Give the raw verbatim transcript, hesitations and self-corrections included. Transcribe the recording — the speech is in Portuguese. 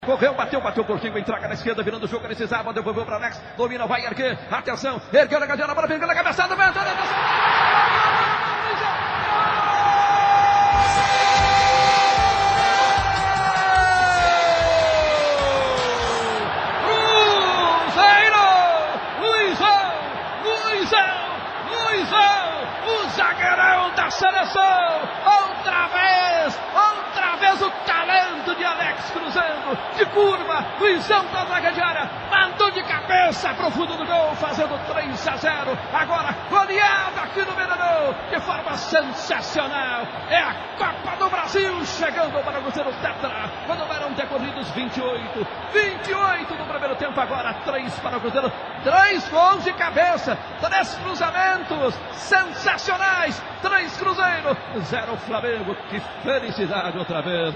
Correu, bateu, bateu por Chico, entrega na esquerda, virando o jogo, precisava, devolveu para Alex, domina, vai erguer, atenção, ergueu na gadeira, bola pegando a cabeçada, vai entrar, o zagueirão da seleção, outra vez, outra vez o talento de Alex cruzando, de curva, Luizão da zaga de área, mandou de cabeça pro fundo do gol, fazendo três a zero, agora goleada aqui no Mineirão, de forma sensacional, é a Copa do Brasil chegando para o Cruzeiro Tetra, quando eram decorridos vinte e oito, vinte e oito no primeiro tempo, agora três para o Cruzeiro, três gols de cabeça, três cruzamentos, sensacionais, três Cruzeiro, zero Flamengo, que felicidade outra vez.